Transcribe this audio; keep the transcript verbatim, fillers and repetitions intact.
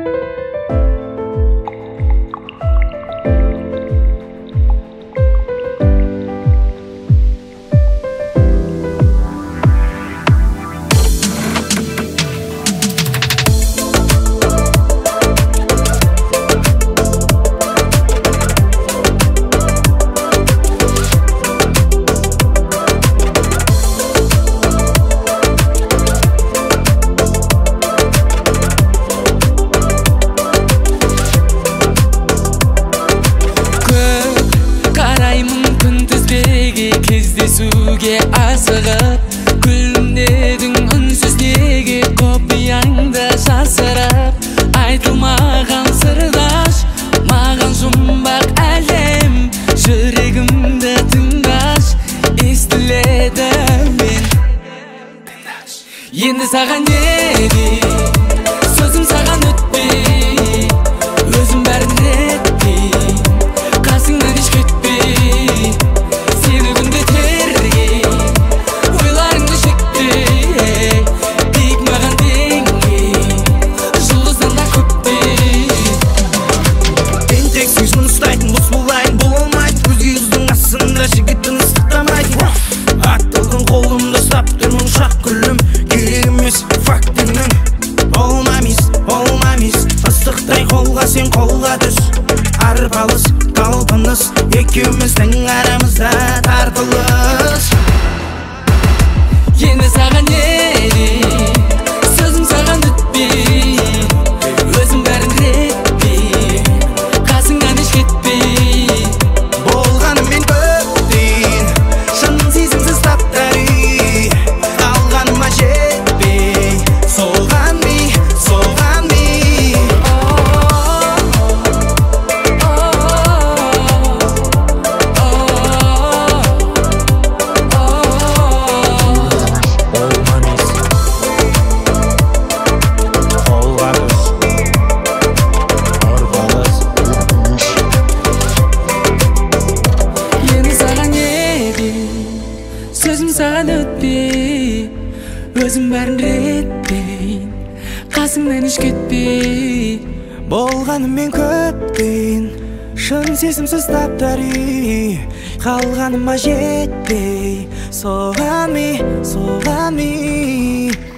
Кездесуге асығып күлімдедің үнсіз неге копияңды жасырып айтылмаған сырдаш маған жұмбақ әлем жүрегімді тыңдаш естіледі мен енді саған не дейін сөзім саған өтпей өзім бәрін реттейін қасыңнан еш кетпей сені күнде тергей ойларыңды шектей биік маған деңгей жұлдыздан да көптей тентексіз мұны ұстайтын бос болайын бұл болмайды өзге қыздың қасында жігіттің ыстықтамайды аттылдың қолымды ұстап тұрмын шақ күлім керек емес фактіңнің болмамыз болмамыз ыстықтай қолға сен қолға түс арпалыс талпыныс екеуміздің арамызда тартылыс енді саған не дейін сөзім саған өтпей өзім бәрін реттейін қасыңнан еш кетпей болғанымен көптен шын сезімсіз таптары қалғаныма жетпей соған ми соған ми сөзім саған өтпей өзім бәрін реттейін қасыңнан еш кетпей болғанымен көптен шын сезімсіз таптары қалғаныма жетпей соған ми соған ми